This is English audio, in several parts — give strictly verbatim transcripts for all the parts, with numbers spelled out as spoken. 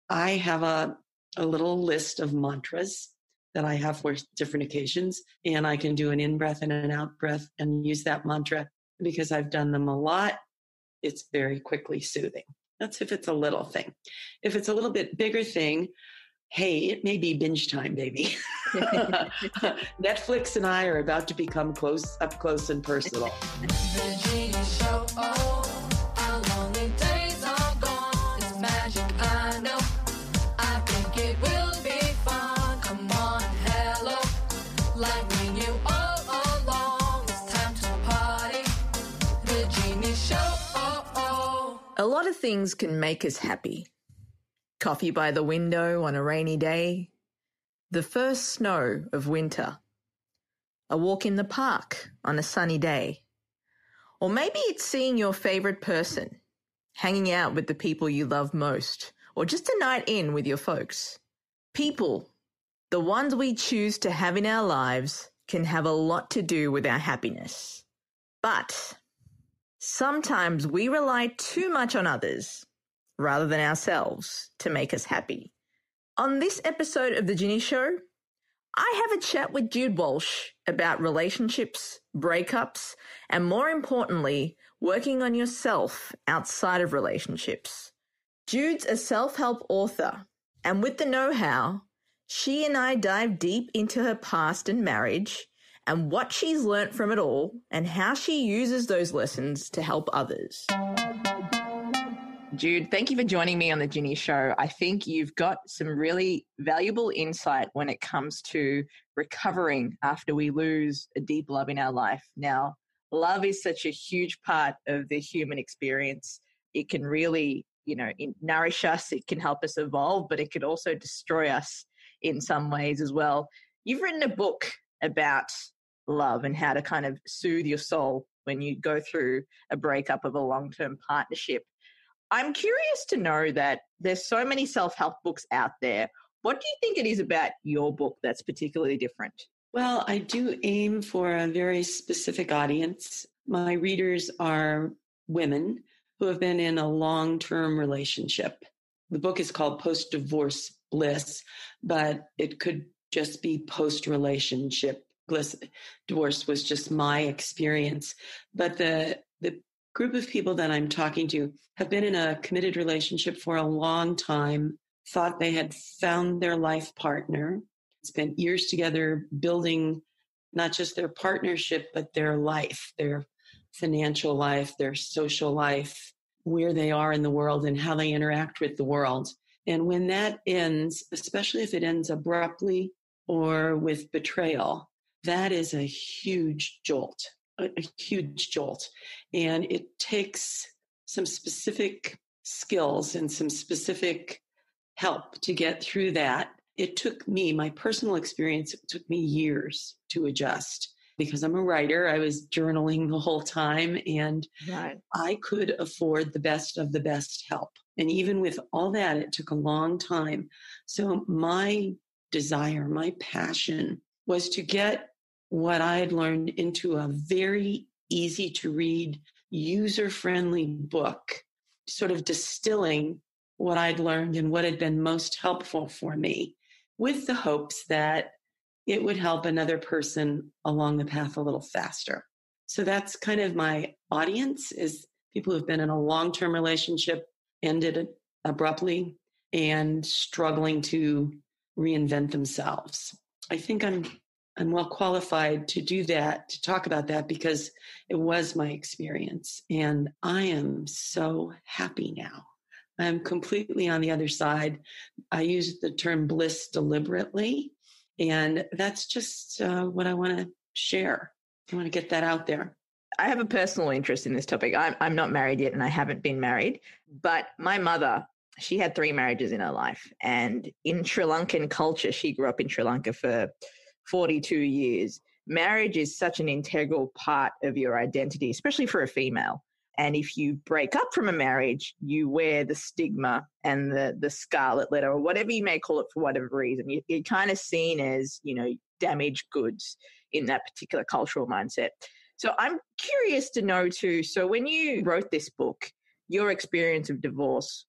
I have a, a little list of mantras that I have for different occasions, and I can do an in-breath and an out-breath and use that mantra because I've done them a lot. It's very quickly soothing. That's if it's a little thing. If it's a little bit bigger thing, hey, it may be binge time, baby. Netflix and I are about to become close, up close and personal. The Jeannie Show, oh, our lonely days are gone. It's magic, I know. I think it will be fun. Come on, hello. Like me, you all along. It's time to party. The Jeannie Show, oh, oh. A lot of things can make us happy. Coffee by the window on a rainy day, the first snow of winter, a walk in the park on a sunny day, or maybe it's seeing your favorite person, hanging out with the people you love most, or just a night in with your folks. People, the ones we choose to have in our lives, can have a lot to do with our happiness. But sometimes we rely too much on others rather than ourselves to make us happy. On this episode of The Ginny Show, I have a chat with Jude Walsh about relationships, breakups, and more importantly, working on yourself outside of relationships. Jude's a self-help author, and with the know-how, she and I dive deep into her past and marriage and what she's learnt from it all and how she uses those lessons to help others. Jude, thank you for joining me on The Ginny Show. I think you've got some really valuable insight when it comes to recovering after we lose a deep love in our life. Now, love is such a huge part of the human experience. It can really, you know, nourish us. It can help us evolve, but it could also destroy us in some ways as well. You've written a book about love and how to kind of soothe your soul when you go through a breakup of a long-term partnership. I'm curious to know that there's so many self-help books out there. What do you think it is about your book that's particularly different? Well, I do aim for a very specific audience. My readers are women who have been in a long-term relationship. The book is called Post-Divorce Bliss, but it could just be post-relationship bliss. Divorce was just my experience. But the the group of people that I'm talking to have been in a committed relationship for a long time, thought they had found their life partner, spent years together building not just their partnership, but their life, their financial life, their social life, where they are in the world and how they interact with the world. And when that ends, especially if it ends abruptly or with betrayal, that is a huge jolt. A huge jolt. And it takes some specific skills and some specific help to get through that. It took me, my personal experience, it took me years to adjust because I'm a writer. I was journaling the whole time and right. I could afford the best of the best help. And even with all that, it took a long time. So my desire, my passion was to get what I had learned into a very easy to read, user-friendly book, sort of distilling what I'd learned and what had been most helpful for me with the hopes that it would help another person along the path a little faster. So that's kind of my audience is people who've been in a long-term relationship, ended it abruptly, and struggling to reinvent themselves. I think I'm I'm well qualified to do that, to talk about that, because it was my experience. And I am so happy now. I'm completely on the other side. I use the term bliss deliberately. And that's just uh, what I want to share. I want to get that out there. I have a personal interest in this topic. I'm, I'm not married yet and I haven't been married, but my mother, she had three marriages in her life. And in Sri Lankan culture, she grew up in Sri Lanka for forty-two years. Marriage is such an integral part of your identity, especially for a female. And if you break up from a marriage, you wear the stigma and the, the scarlet letter or whatever you may call it for whatever reason. You, you're kind of seen as, you know, damaged goods in that particular cultural mindset. So I'm curious to know too, so when you wrote this book, your experience of divorce,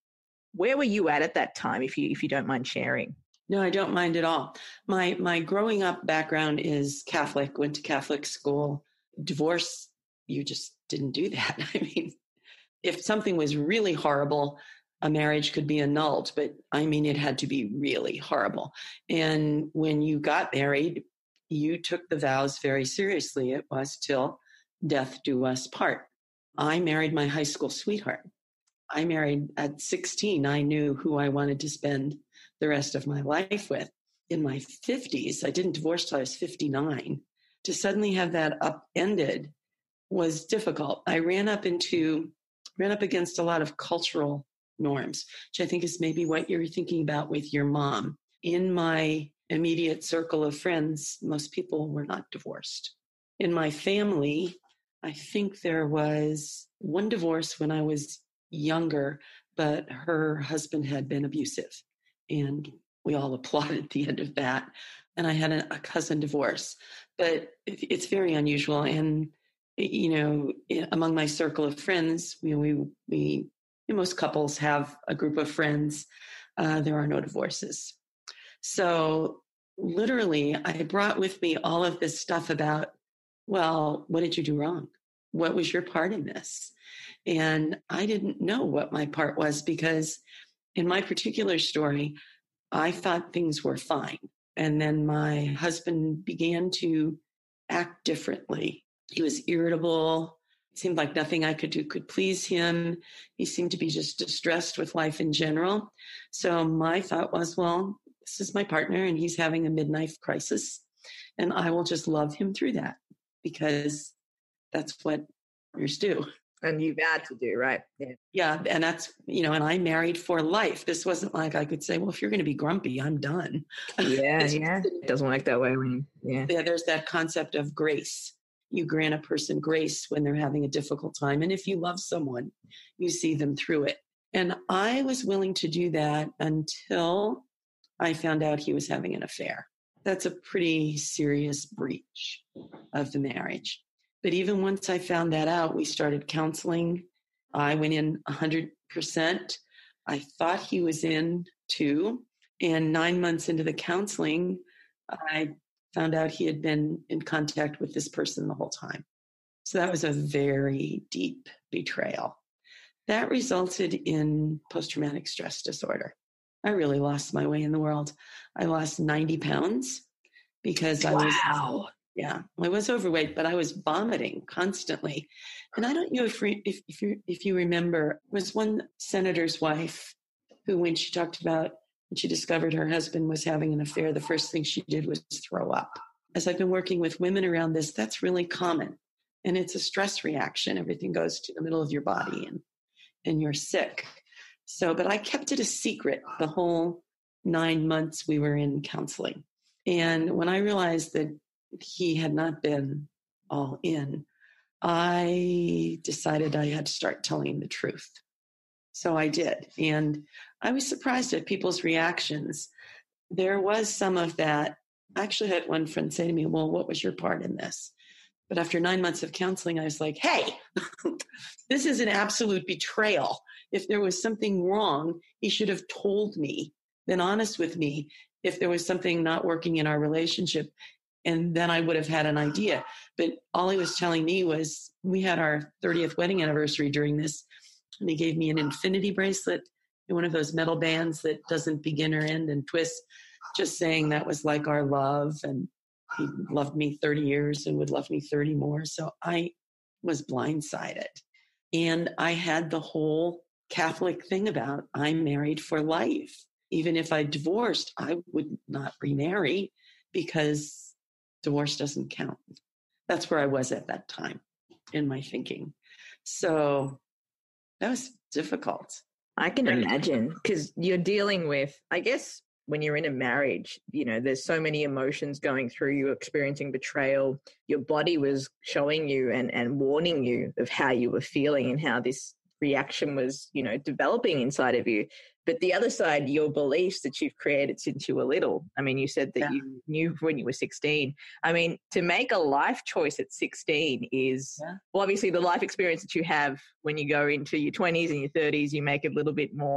Where were you at at that time, if you if you don't mind sharing? No, I don't mind at all. My my growing up background is Catholic, went to Catholic school. Divorce, you just didn't do that. I mean, if something was really horrible, a marriage could be annulled, but I mean, it had to be really horrible. And when you got married, you took the vows very seriously. It was till death do us part. I married my high school sweetheart. I married at sixteen. I knew who I wanted to spend the rest of my life with. In my fifties, I didn't divorce till I was fifty-nine. To suddenly have that upended was difficult. I ran up into, ran up against a lot of cultural norms, which I think is maybe what you're thinking about with your mom. In my immediate circle of friends, most people were not divorced. In my family, I think there was one divorce when I was younger, but her husband had been abusive. And we all applauded the end of that. And I had a, a cousin divorce. But it's very unusual. And, you know, among my circle of friends, we, we, we most couples have a group of friends. Uh, there are no divorces. So literally, I brought with me all of this stuff about, well, what did you do wrong? What was your part in this? And I didn't know what my part was, because in my particular story, I thought things were fine. And then my husband began to act differently. He was irritable. It seemed like nothing I could do could please him. He seemed to be just distressed with life in general. So my thought was, well, this is my partner and he's having a midlife crisis, and I will just love him through that, because that's what partners do. And you vowed to do, right? Yeah. Yeah. And that's, you know, and I married for life. This wasn't like I could say, well, if you're going to be grumpy, I'm done. Yeah, yeah. It doesn't work that way when, yeah. Yeah, there's that concept of grace. You grant a person grace when they're having a difficult time. And if you love someone, you see them through it. And I was willing to do that until I found out he was having an affair. That's a pretty serious breach of the marriage. But even once I found that out, we started counseling. I went in one hundred percent. I thought he was in too. And nine months into the counseling, I found out he had been in contact with this person the whole time. So that was a very deep betrayal. That resulted in post-traumatic stress disorder. I really lost my way in the world. I lost ninety pounds because I was... Wow. Yeah, I was overweight, but I was vomiting constantly. And I don't know if if if you if you remember, it was one senator's wife who, when she talked about when she discovered her husband was having an affair, the first thing she did was throw up. As I've been working with women around this, that's really common, and it's a stress reaction. Everything goes to the middle of your body, and and you're sick. So, but I kept it a secret the whole nine months we were in counseling. And when I realized that he had not been all in, I decided I had to start telling the truth. So I did. And I was surprised at people's reactions. There was some of that. I actually had one friend say to me, well, what was your part in this? But after nine months of counseling, I was like, hey, this is an absolute betrayal. If there was something wrong, he should have told me, been honest with me if there was something not working in our relationship. And then I would have had an idea. But all he was telling me was, we had our thirtieth wedding anniversary during this, and he gave me an infinity bracelet and one of those metal bands that doesn't begin or end and twist, just saying that was like our love. And he loved me thirty years and would love me thirty more. So I was blindsided. And I had the whole Catholic thing about, I'm married for life. Even if I divorced, I would not remarry, because divorce doesn't count. That's where I was at that time in my thinking. So that was difficult. I can imagine, because you're dealing with, I guess, when you're in a marriage, you know, there's so many emotions going through you, experiencing betrayal. Your body was showing you and, and warning you of how you were feeling and how this reaction was, you know, developing inside of you. But the other side, your beliefs that you've created since you were little. I mean, you said that yeah. you knew when you were sixteen. I mean, to make a life choice at sixteen is, yeah. well, obviously the life experience that you have when you go into your twenties and your thirties, you make it a little bit more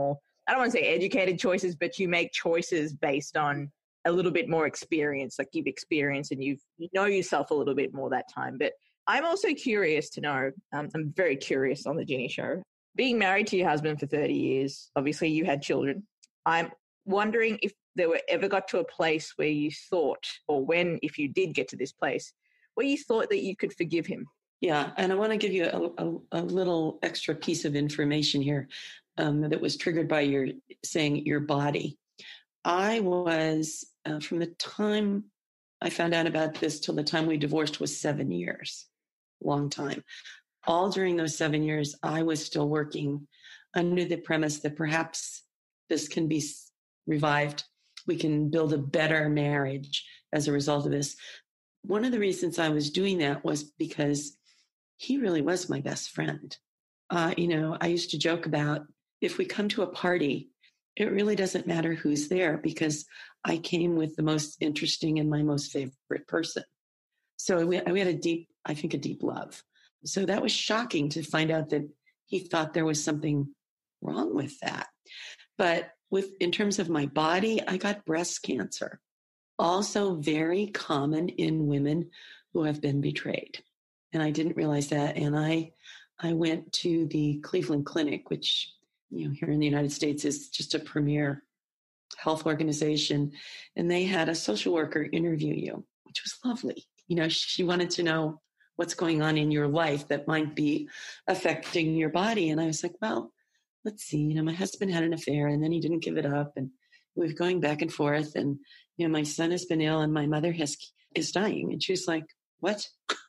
I don't want to say educated choices, but you make choices based on a little bit more experience, like you've experienced and you've, you know yourself a little bit more that time. But I'm also curious to know, um, I'm very curious on the Ginny Show. Being married to your husband for thirty years, obviously you had children. I'm wondering if there were ever got to a place where you thought, or when, if you did get to this place, where you thought that you could forgive him. Yeah, and I want to give you a, a, a little extra piece of information here um, that was triggered by your saying your body. I was, uh, from the time I found out about this till the time we divorced was seven years, long time. All during those seven years, I was still working under the premise that perhaps this can be revived. We can build a better marriage as a result of this. One of the reasons I was doing that was because he really was my best friend. Uh, you know, I used to joke about if we come to a party, it really doesn't matter who's there because I came with the most interesting and my most favorite person. So we, we had a deep, I think, a deep love. So that was shocking to find out that he thought there was something wrong with that. But with in terms of my body, I got breast cancer. Also very common in women who have been betrayed. And I didn't realize that. And I I went to the Cleveland Clinic, which, you know, here in the United States is just a premier health organization. And they had a social worker interview you, which was lovely. You know, she wanted to know what's going on in your life that might be affecting your body. And I was like, well, let's see, you know, my husband had an affair and then he didn't give it up. And we were going back and forth. And, you know, my son has been ill and my mother has is dying. And she was like, what?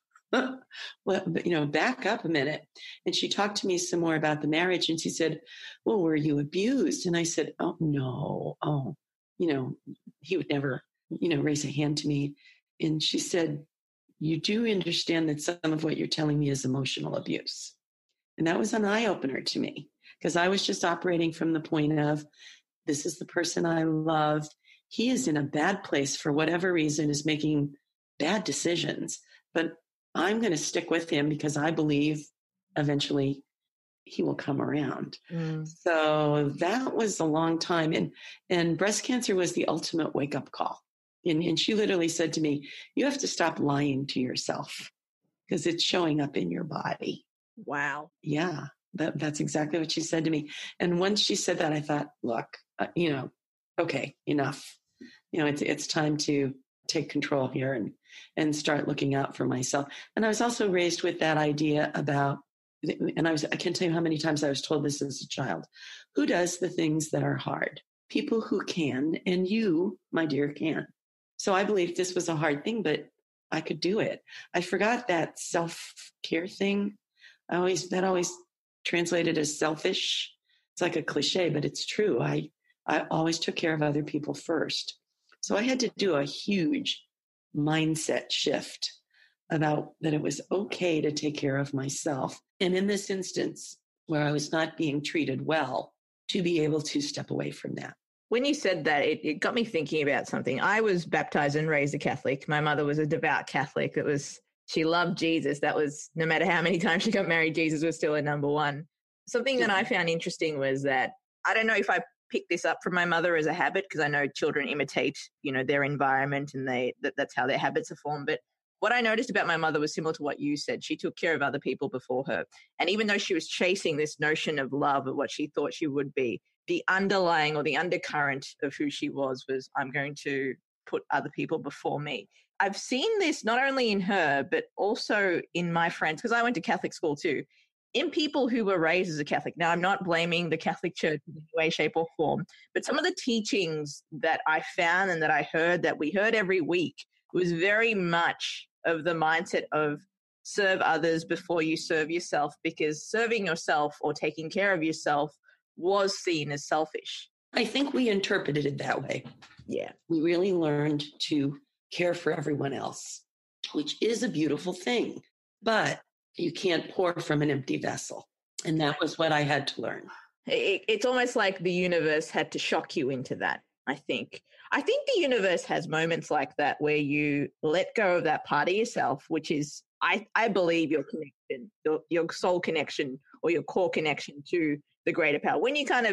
Well, you know, back up a minute. And she talked to me some more about the marriage. And she said, well, were you abused? And I said, oh, no. Oh, you know, he would never, you know, raise a hand to me. And she said, you do understand that some of what you're telling me is emotional abuse. And that was an eye opener to me because I was just operating from the point of this is the person I love. He is in a bad place for whatever reason, is making bad decisions, but I'm going to stick with him because I believe eventually he will come around. Mm. So that was a long time. And, and breast cancer was the ultimate wake up call. And, and she literally said to me, you have to stop lying to yourself because it's showing up in your body. Wow. Yeah, that, that's exactly what she said to me. And once she said that, I thought, look, uh, you know, okay, enough. You know, it's it's time to take control here and and start looking out for myself. And I was also raised with that idea about, and I was I can't tell you how many times I was told this as a child, who does the things that are hard? People who can, and you, my dear, can. So I believed this was a hard thing, but I could do it. I forgot that self-care thing. I always that always translated as selfish. It's like a cliche, but it's true. I I always took care of other people first. So I had to do a huge mindset shift about that it was okay to take care of myself. And in this instance, where I was not being treated well, to be able to step away from that. When you said that, it, it got me thinking about something. I was baptized and raised a Catholic. My mother was a devout Catholic. It was, she loved Jesus. That was, no matter how many times she got married, Jesus was still her number one. Something that I found interesting was that, I don't know if I picked this up from my mother as a habit, because I know children imitate, you know, their environment and they that, that's how their habits are formed. But what I noticed about my mother was similar to what you said. She took care of other people before her. And even though she was chasing this notion of love, of what she thought she would be, the underlying or the undercurrent of who she was was, I'm going to put other people before me. I've seen this not only in her, but also in my friends, because I went to Catholic school too, in people who were raised as a Catholic. Now, I'm not blaming the Catholic Church in any way, shape, or form, but some of the teachings that I found and that I heard, that we heard every week, was very much of the mindset of serve others before you serve yourself, because serving yourself or taking care of yourself was seen as selfish. I think we interpreted it that way. Yeah. We really learned to care for everyone else, which is a beautiful thing, but you can't pour from an empty vessel. And that was what I had to learn. It, it's almost like the universe had to shock you into that, I think. I think the universe has moments like that where you let go of that part of yourself, which is, I, I believe, your connection, your, your soul connection or your core connection to the greater power. When you kind of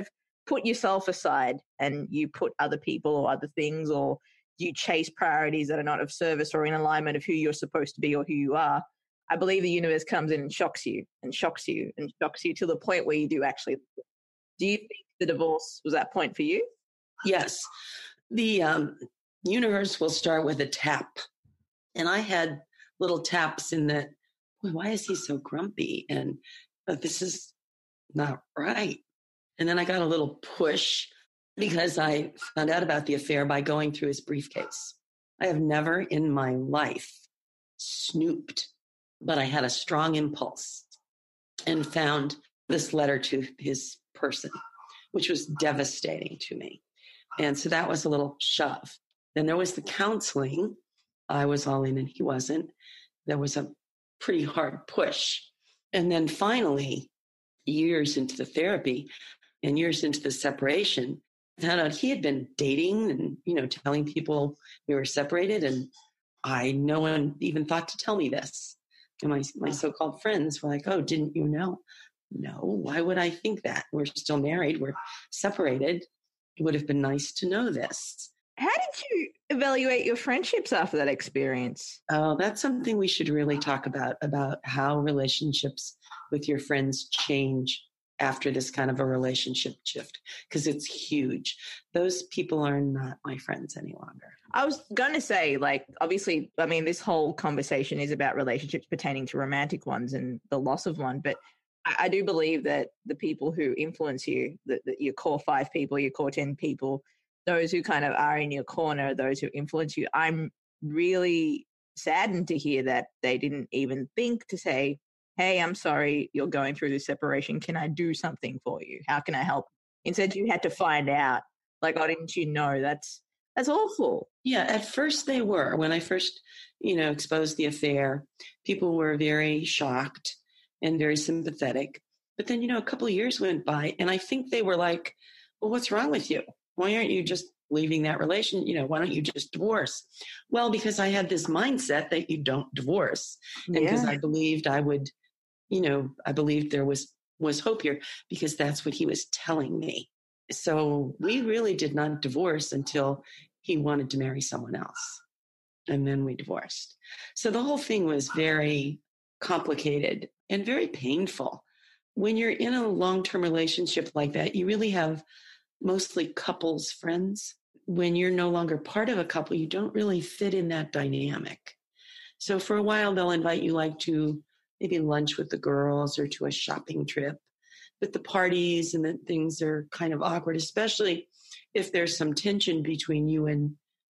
put yourself aside and you put other people or other things, or you chase priorities that are not of service or in alignment of who you're supposed to be or who you are, I believe the universe comes in and shocks you and shocks you and shocks you to the point where you do actually. Do you think the divorce was that point for you? Yes. The um, universe will start with a tap. And I had little taps in that, boy, why is he so grumpy? And uh, this is not right. And then I got a little push because I found out about the affair by going through his briefcase. I have never in my life snooped, but I had a strong impulse and found this letter to his person, which was devastating to me. And so that was a little shove. Then there was the counseling. I was all in and he wasn't. There was a pretty hard push. And then finally, years into the therapy and years into the separation, I found out he had been dating and, you know, telling people we were separated. And I, no one even thought to tell me this. And my, my so-called friends were like, oh, didn't you know? No, why would I think that? We're still married. We're separated. It would have been nice to know this. How did you evaluate your friendships after that experience? Oh, that's something we should really talk about, about how relationships with your friends change after this kind of a relationship shift, because it's huge. Those people are not my friends any longer. I was going to say, like, obviously, I mean, this whole conversation is about relationships pertaining to romantic ones and the loss of one, but I, I do believe that the people who influence you, that your core five people, your core ten people, those who kind of are in your corner, those who influence you, I'm really saddened to hear that they didn't even think to say, hey, I'm sorry, you're going through this separation. Can I do something for you? How can I help? Instead, you had to find out, like, oh, didn't you know? That's that's awful. Yeah, at first they were. When I first, you know, exposed the affair, people were very shocked and very sympathetic. But then, you know, a couple of years went by, and I think they were like, well, what's wrong with you? Why aren't you just leaving that relation? You know, why don't you just divorce? Well, because I had this mindset that you don't divorce. And because Yeah. I believed I would, you know, I believed there was, was hope here because that's what he was telling me. So we really did not divorce until he wanted to marry someone else. And then we divorced. So the whole thing was very complicated and very painful. When you're in a long-term relationship like that, you really have mostly couples friends. When you're no longer part of a couple, you don't really fit in that dynamic. So for a while, they'll invite you like to maybe lunch with the girls or to a shopping trip. But the parties and the things are kind of awkward, especially if there's some tension between you and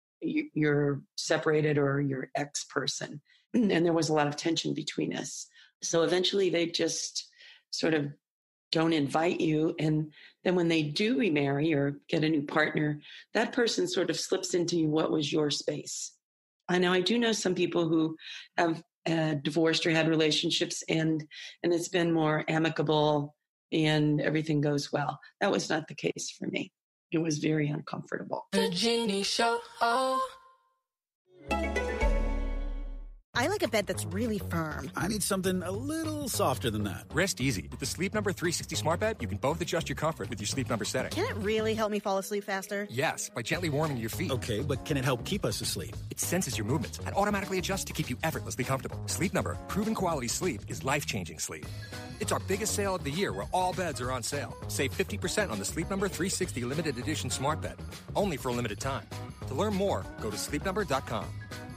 your separated or your ex-person. And there was a lot of tension between us. So eventually they just sort of don't invite you. And then when they do remarry or get a new partner, that person sort of slips into what was your space. I know I do know some people who have uh, divorced or had relationships and and it's been more amicable and everything goes well. That was not the case for me. It was very uncomfortable. The Jeannie Show. Oh. I like a bed that's really firm. I need something a little softer than that. Rest easy. With the Sleep Number three sixty Smart Bed, you can both adjust your comfort with your Sleep Number setting. Can it really help me fall asleep faster? Yes, by gently warming your feet. Okay, but can it help keep us asleep? It senses your movements and automatically adjusts to keep you effortlessly comfortable. Sleep Number, proven quality sleep is life-changing sleep. It's our biggest sale of the year where all beds are on sale. Save fifty percent on the Sleep Number three sixty Limited Edition Smart Bed. Only for a limited time. To learn more, go to sleep number dot com.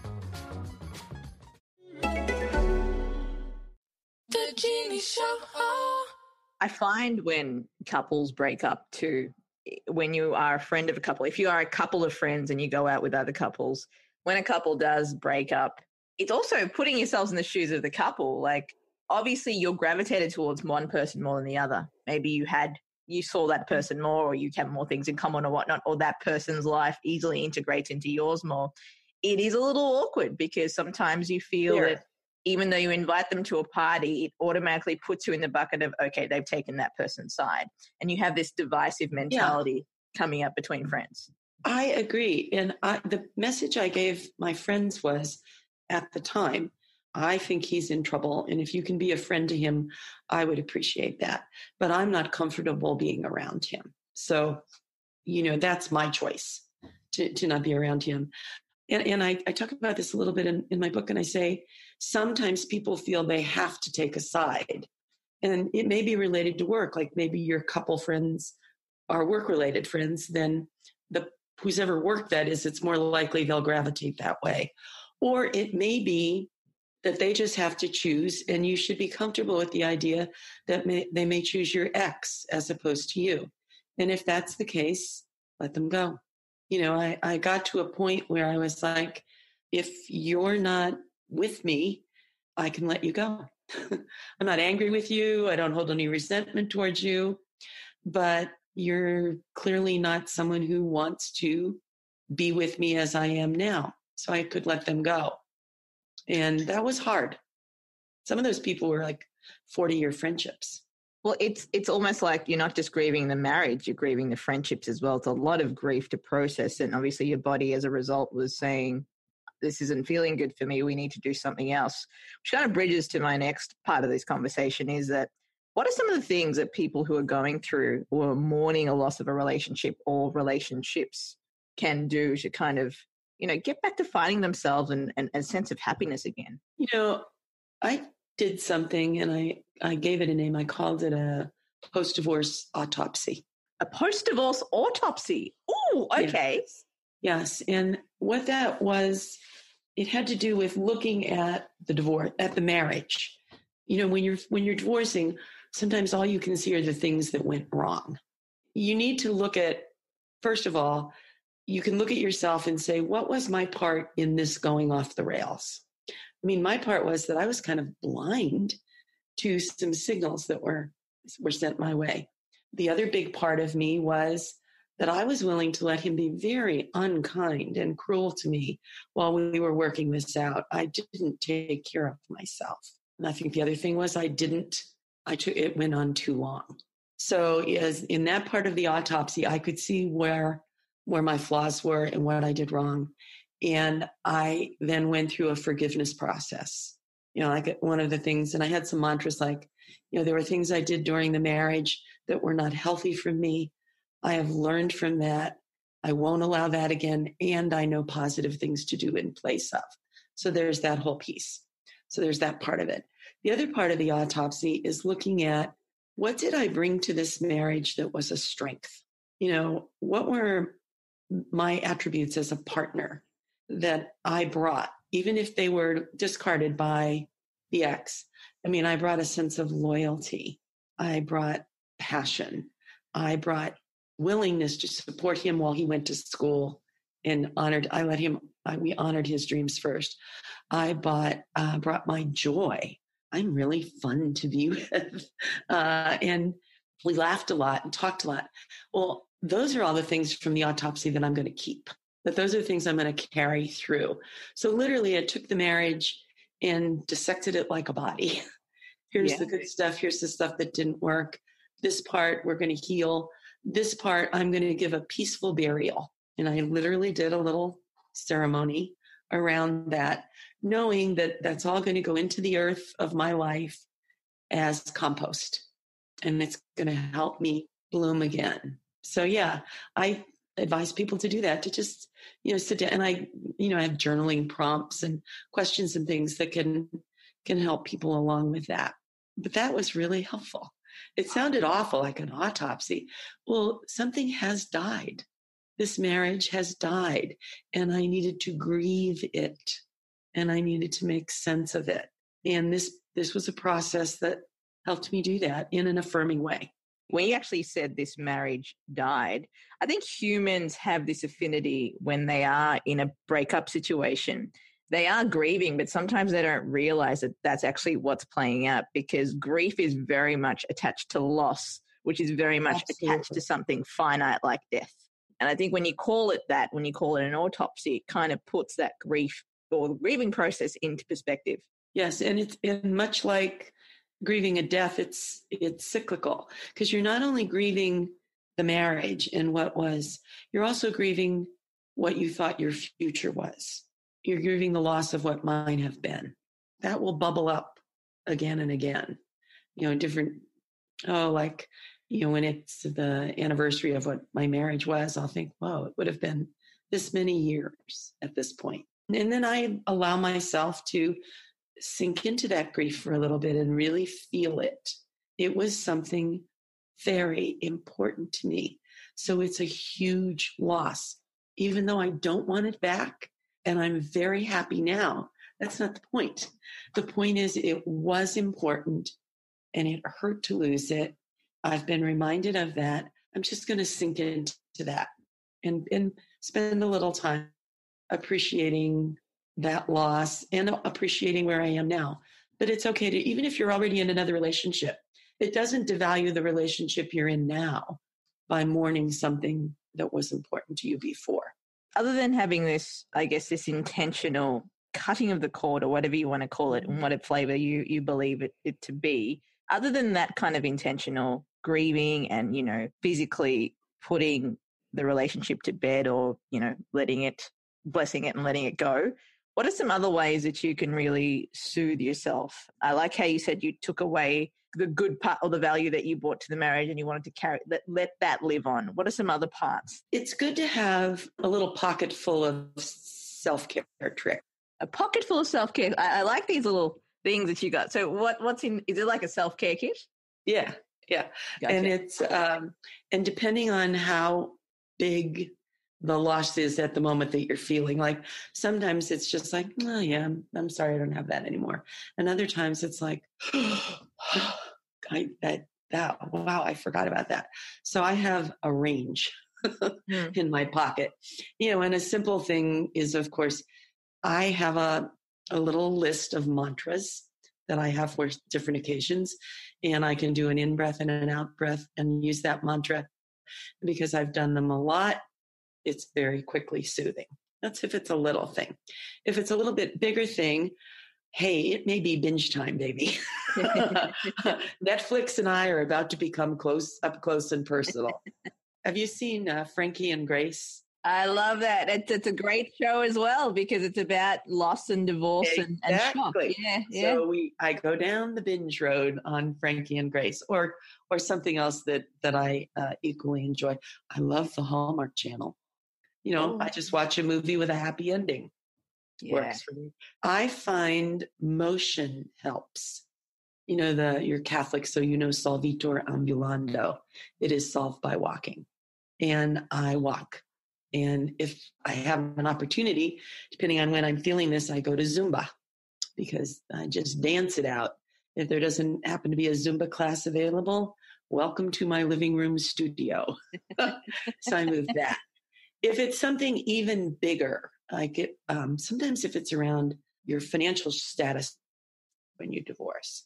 The Jeannie Show. Oh. I find when couples break up too, when you are a friend of a couple, if you are a couple of friends and you go out with other couples, when a couple does break up, it's also putting yourselves in the shoes of the couple. Like, obviously you're gravitated towards one person more than the other. Maybe you had, you saw that person more, or you have more things in common or whatnot, or that person's life easily integrates into yours more. It is a little awkward because sometimes you feel Sure. that even though you invite them to a party, it automatically puts you in the bucket of, okay, they've taken that person's side. And you have this divisive mentality coming up between friends. I agree. And I, the message I gave my friends was, at the time, I think he's in trouble. And if you can be a friend to him, I would appreciate that. But I'm not comfortable being around him. So, you know, that's my choice to, to not be around him. And, and I, I talk about this a little bit in, in my book, and I say, sometimes people feel they have to take a side. And it may be related to work, like maybe your couple friends are work-related friends, then the who's ever worked that is, it's more likely they'll gravitate that way. Or it may be that they just have to choose, and you should be comfortable with the idea that may, they may choose your ex as opposed to you. And if that's the case, let them go. You know, I, I got to a point where I was like, if you're not with me, I can let you go. I'm not angry with you. I don't hold any resentment towards you, but you're clearly not someone who wants to be with me as I am now. So I could let them go. And that was hard. Some of those people were like forty-year friendships. Well, it's it's almost like you're not just grieving the marriage, you're grieving the friendships as well. It's a lot of grief to process. And obviously your body as a result was saying, this isn't feeling good for me, we need to do something else. Which kind of bridges to my next part of this conversation, is that what are some of the things that people who are going through or mourning a loss of a relationship or relationships can do to kind of, you know, get back to finding themselves and, and a sense of happiness again? You know, I did something and I, I gave it a name. I called it a post-divorce autopsy. A post-divorce autopsy. Oh, okay. Yes. Yes. And what that was, it had to do with looking at the divorce, at the marriage. You know, when you're when you're divorcing, sometimes all you can see are the things that went wrong. You need to look at, first of all, you can look at yourself and say, what was my part in this going off the rails? I mean, my part was that I was kind of blind to some signals that were, were sent my way. The other big part of me was that I was willing to let him be very unkind and cruel to me while we were working this out. I didn't take care of myself. And I think the other thing was I didn't, I took, it went on too long. So as in that part of the autopsy, I could see where where my flaws were and what I did wrong. And I then went through a forgiveness process. You know, like one of the things, and I had some mantras like, you know, there were things I did during the marriage that were not healthy for me. I have learned from that. I won't allow that again. And I know positive things to do in place of. So there's that whole piece. So there's that part of it. The other part of the autopsy is looking at, what did I bring to this marriage that was a strength? You know, what were my attributes as a partner that I brought, even if they were discarded by the ex? I mean, I brought a sense of loyalty. I brought passion. I brought willingness to support him while he went to school and honored, I let him, I, we honored his dreams first. I bought, uh, brought my joy. I'm really fun to be with. Uh, and we laughed a lot and talked a lot. Well, those are all the things from the autopsy that I'm going to keep, that those are the things I'm going to carry through. So literally I took the marriage and dissected it like a body. Here's yeah. the good stuff. Here's the stuff that didn't work. This part we're going to heal. This part I'm going to give a peaceful burial. And I literally did a little ceremony around that, knowing that that's all going to go into the earth of my life as compost. And it's going to help me bloom again. So yeah, I advise people to do that, to just, you know, sit down. And I, you know, I have journaling prompts and questions and things that can, can help people along with that. But that was really helpful. It sounded awful, like an autopsy. Well, something has died. This marriage has died, and I needed to grieve it, and I needed to make sense of it. And this, this was a process that helped me do that in an affirming way. When you actually said this marriage died, I think humans have this affinity when they are in a breakup situation. They are grieving, but sometimes they don't realize that that's actually what's playing out, because grief is very much attached to loss, which is very much Absolutely. attached to something finite like death. And I think when you call it that, when you call it an autopsy, it kind of puts that grief or the grieving process into perspective. Yes, and it's and much like grieving a death, it's it's cyclical, because you're not only grieving the marriage and what was, you're also grieving what you thought your future was. You're grieving the loss of what might have been. That will bubble up again and again. You know, different, oh, like You know, when it's the anniversary of what my marriage was, I'll think, whoa, it would have been this many years at this point. And then I allow myself to sink into that grief for a little bit and really feel it. It was something very important to me. So it's a huge loss, even though I don't want it back. And I'm very happy now. That's not the point. The point is it was important and it hurt to lose it. I've been reminded of that. I'm just going to sink into that and, and spend a little time appreciating that loss and appreciating where I am now. But it's okay to, even if you're already in another relationship, it doesn't devalue the relationship you're in now by mourning something that was important to you before. Other than having this, I guess, this intentional cutting of the cord or whatever you want to call it and whatever flavor you, you believe it, it to be, other than that kind of intentional grieving and, you know, physically putting the relationship to bed or, you know, letting it, blessing it and letting it go, what are some other ways that you can really soothe yourself? I like how you said you took away the good part or the value that you brought to the marriage and you wanted to carry, let, let that live on. What are some other parts? It's good to have a little pocket full of self-care tricks. A pocket full of self-care. I, I like these little things that you got. So what, what's in, is it like a self-care kit? Yeah, yeah. Gotcha. And it's, um, and depending on how big the loss is at the moment that you're feeling, like sometimes it's just like, oh yeah, I'm, I'm sorry I don't have that anymore. And other times it's like, I, that, that, wow, I forgot about that. So I have a range mm. in my pocket, you know, and a simple thing is, of course, I have a, a little list of mantras that I have for different occasions, and I can do an in-breath and an out-breath and use that mantra. Because I've done them a lot, it's very quickly soothing. That's if it's a little thing. If it's a little bit bigger thing, hey, it may be binge time, baby. Netflix and I are about to become close, up close and personal. Have you seen uh, Frankie and Grace? I love that. It's, it's a great show as well because it's about loss and divorce Exactly. and, and shock. Yeah, yeah. So we, I go down the binge road on Frankie and Grace, or or something else that that I uh, equally enjoy. I love the Hallmark Channel. You know, Oh. I just watch a movie with a happy ending. Yeah. Works for me. I find motion helps. You know, the you're Catholic, so you know solvitur ambulando. It is solved by walking, and I walk. And if I have an opportunity, depending on when I'm feeling this, I go to Zumba because I just dance it out. If there doesn't happen to be a Zumba class available, welcome to my living room studio. So I move that. If it's something even bigger, like it, um, sometimes if it's around your financial status when you divorce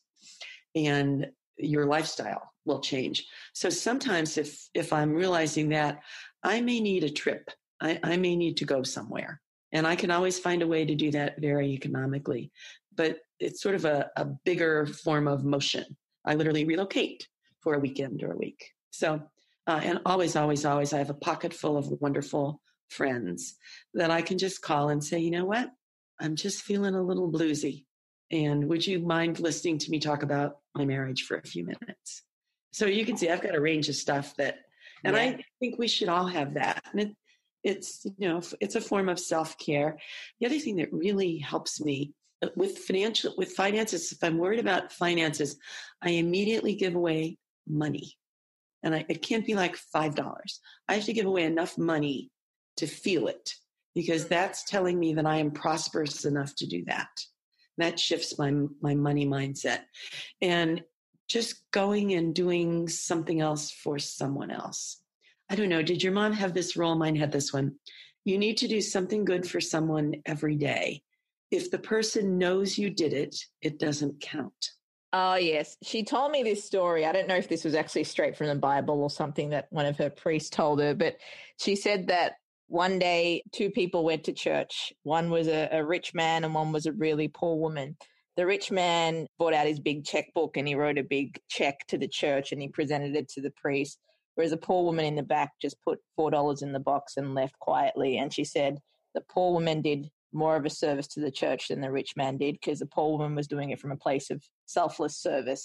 and your lifestyle will change. So sometimes if if I'm realizing that, I may need a trip. I, I may need to go somewhere. And I can always find a way to do that very economically. But it's sort of a, a bigger form of motion. I literally relocate for a weekend or a week. So, uh, and always, always, always, I have a pocket full of wonderful friends that I can just call and say, you know what? I'm just feeling a little bluesy. And would you mind listening to me talk about my marriage for a few minutes? So you can see I've got a range of stuff that, and Yeah. I think we should all have that. And it, it's, you know, it's a form of self-care. The other thing that really helps me with financial, with finances, if I'm worried about finances, I immediately give away money. And I, it can't be like five dollars. I have to give away enough money to feel it because that's telling me that I am prosperous enough to do that. That shifts my, my money mindset. And just going and doing something else for someone else. I don't know. Did your mom have this role? Mine had this one. You need to do something good for someone every day. If the person knows you did it, it doesn't count. Oh, yes. She told me this story. I don't know if this was actually straight from the Bible or something that one of her priests told her, but she said that one day two people went to church. One was a, a rich man and one was a really poor woman. The rich man brought out his big checkbook and he wrote a big check to the church and he presented it to the priest, whereas the poor woman in the back just put four dollars in the box and left quietly. And she said the poor woman did more of a service to the church than the rich man did because the poor woman was doing it from a place of selfless service,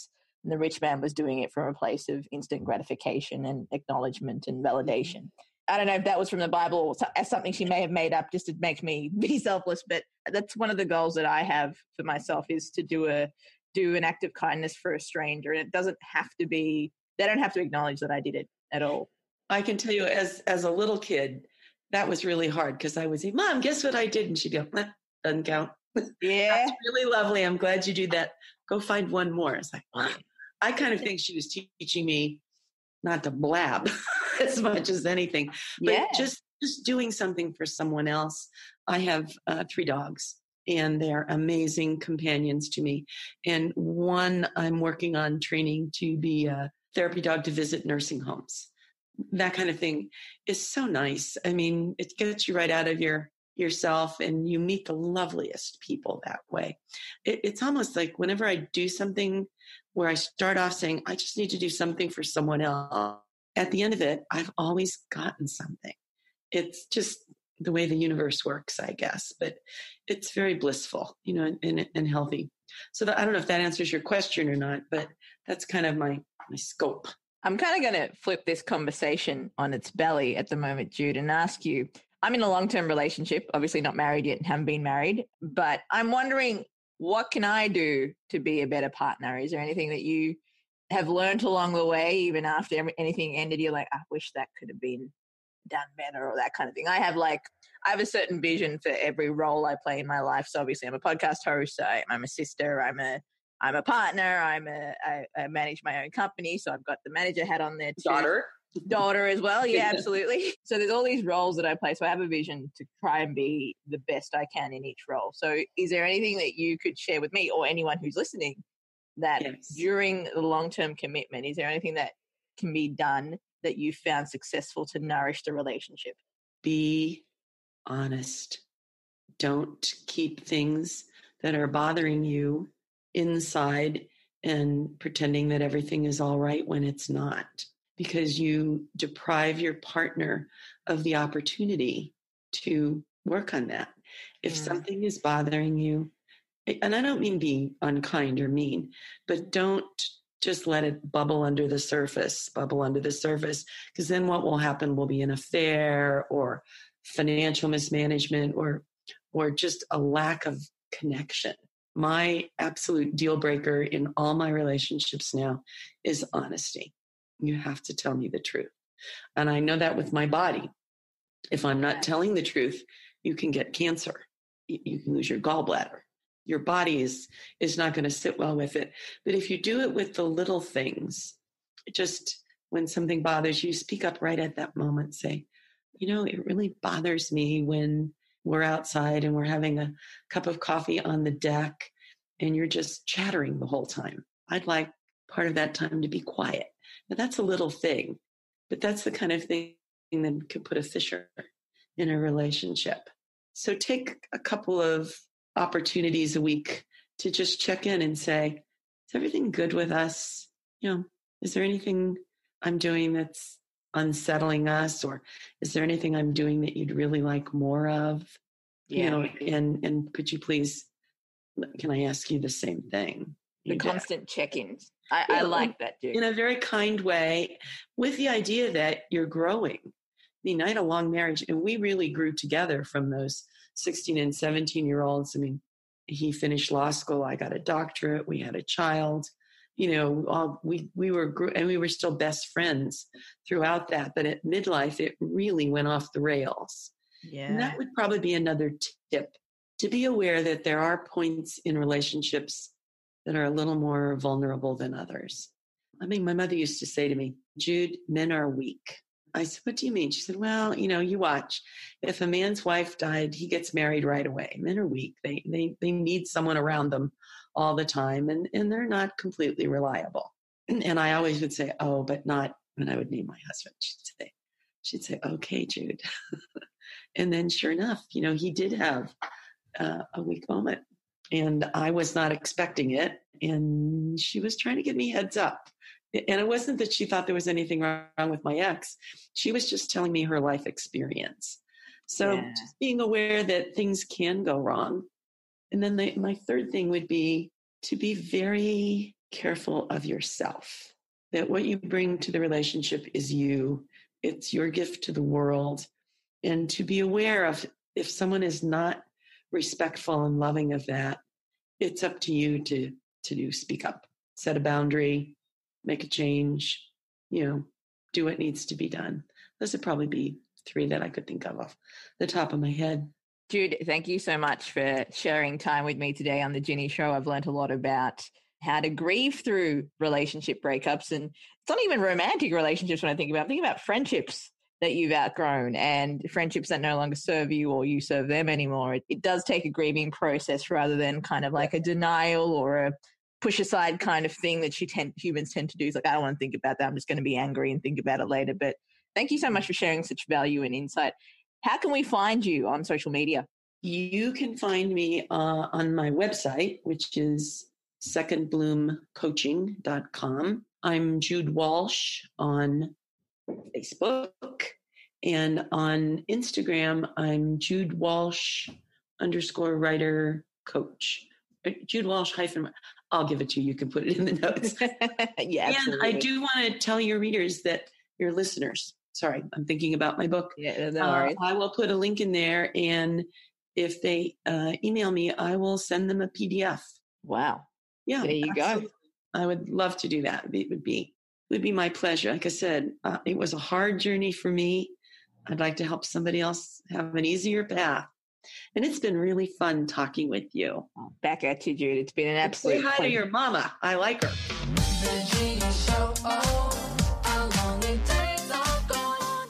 And the rich man was doing it from a place of instant gratification and acknowledgement and validation. I don't know if that was from the Bible or so- as something she may have made up just to make me be selfless, but that's one of the goals that I have for myself, is to do a do an act of kindness for a stranger. And it doesn't have to be, they don't have to acknowledge that I did it at all. I can tell you, as as a little kid, that was really hard because I would say, Mom, guess what I did? And she'd go, eh, doesn't count. Yeah. That's really lovely. I'm glad you do that. Go find one more. It's like, wow. I kind of think she was teaching me not to blab as much as anything, but Yeah. just, just doing something for someone else. I have uh, three dogs, and they're amazing companions to me. And one I'm working on training to be a therapy dog to visit nursing homes. That kind of thing is so nice. I mean, it gets you right out of your yourself, and you meet the loveliest people that way. It, it's almost like whenever I do something where I start off saying, I just need to do something for someone else, at the end of it, I've always gotten something. It's just the way the universe works, I guess, but it's very blissful, you know, and, and healthy. So that, I don't know if that answers your question or not, but that's kind of my, my scope. I'm kind of going to flip this conversation on its belly at the moment, Jude, and ask you, I'm in a long-term relationship, obviously not married yet and haven't been married, but I'm wondering, what can I do to be a better partner? Is there anything that you have learned along the way, even after anything ended, you're like, I wish that could have been done better, or that kind of thing? I have like, I have a certain vision for every role I play in my life. So obviously I'm a podcast host, I, I'm a sister, I'm a I'm a partner, I'm a, I, I manage my own company, so I've got the manager hat on there too. Daughter. Daughter as well, yeah, absolutely. So there's all these roles that I play, so I have a vision to try and be the best I can in each role. So is there anything that you could share with me or anyone who's listening that Yes. during the long-term commitment, is there anything that can be done that you found successful to nourish the relationship? Be honest. Don't keep things that are bothering you inside and pretending that everything is all right when it's not, because you deprive your partner of the opportunity to work on that. If Mm. something is bothering you, and I don't mean be unkind or mean, but don't just let it bubble under the surface, bubble under the surface, because then what will happen will be an affair or financial mismanagement or or just a lack of connection. My absolute deal breaker in all my relationships now is honesty. You have to tell me the truth. And I know that with my body. If I'm not telling the truth, you can get cancer. You, you can lose your gallbladder. Your body is, is not going to sit well with it. But if you do it with the little things, just when something bothers you, speak up right at that moment. Say, you know, it really bothers me when we're outside and we're having a cup of coffee on the deck and you're just chattering the whole time. I'd like part of that time to be quiet. Now, that's a little thing, but that's the kind of thing that could put a fissure in a relationship. So take a couple of opportunities a week to just check in and say, is everything good with us? You know, is there anything I'm doing that's unsettling us, or is there anything I'm doing that you'd really like more of? Yeah. You know, and and could you please, can I ask you the same thing? The You did. constant check-ins. I, Yeah, I like that, dude. In a very kind way, with the idea that you're growing. I mean, I had a long marriage, and we really grew together from those sixteen and seventeen year olds. I mean, he finished law school. I got a doctorate. We had a child. You know, all, we we were and we were still best friends throughout that. But at midlife, it really went off the rails. Yeah. And that would probably be another tip, to be aware that there are points in relationships that are a little more vulnerable than others. I mean, my mother used to say to me, Jude, men are weak. I said, what do you mean? She said, well, you know, you watch. If a man's wife died, he gets married right away. Men are weak. They they they need someone around them all the time, and, and they're not completely reliable. And I always would say, oh, but not when I would name my husband. She'd say, she'd say, okay, Jude. And then sure enough, you know, he did have uh, a weak moment. And I was not expecting it. And she was trying to give me heads up. And it wasn't that she thought there was anything wrong with my ex. She was just telling me her life experience. So Yeah. just being aware that things can go wrong. And then the, my third thing would be to be very careful of yourself, that what you bring to the relationship is you. It's your gift to the world. And to be aware of if someone is not respectful and loving of that, it's up to you to, to do, speak up, set a boundary, make a change, you know, do what needs to be done. Those would probably be three that I could think of off the top of my head. Jude, thank you so much for sharing time with me today on the Ginny Show. I've learned a lot about how to grieve through relationship breakups. And it's not even romantic relationships when I think about it. I'm thinking about friendships that you've outgrown and friendships that no longer serve you or you serve them anymore. It, it does take a grieving process rather than kind of like a denial or a push aside kind of thing that you tend, humans tend to do. It's like, I don't want to think about that. I'm just going to be angry and think about it later. But thank you so much for sharing such value and insight. How can we find you on social media? You can find me uh, on my website, which is second bloom coaching dot com. I'm Jude Walsh on Facebook, and on Instagram, I'm Jude Walsh underscore writer coach. Jude Walsh hyphen. I'll give it to you. You can put it in the notes. Yeah, and absolutely. I do want to tell your readers that your listeners. Sorry, I'm thinking about my book. Yeah, no uh, worries. I will put a link in there, and if they uh, email me, I will send them a P D F. Wow. Yeah, There you absolutely. go. I would love to do that. It would be it would be my pleasure. Like I said, uh, it was a hard journey for me. I'd like to help somebody else have an easier path. And it's been really fun talking with you. Back at you, Jude. It's been an Say absolute hi to pleasure. your mama. I like her. The Ginny Show. Oh, how long the days are gone.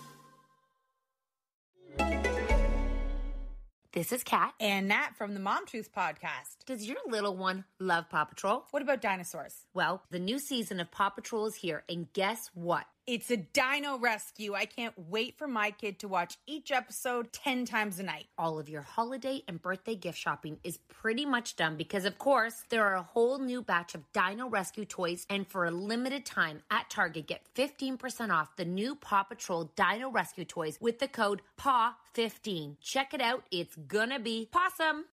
This is Kat. And Nat from the Mom Truth podcast. Does your little one love Paw Patrol? What about dinosaurs? Well, the new season of Paw Patrol is here, and guess what? It's a dino rescue. I can't wait for my kid to watch each episode ten times a night. All of your holiday and birthday gift shopping is pretty much done because, of course, there are a whole new batch of dino rescue toys, and for a limited time at Target, get fifteen percent off the new Paw Patrol dino rescue toys with the code P A W fifteen. Check it out. It's gonna be pawsome.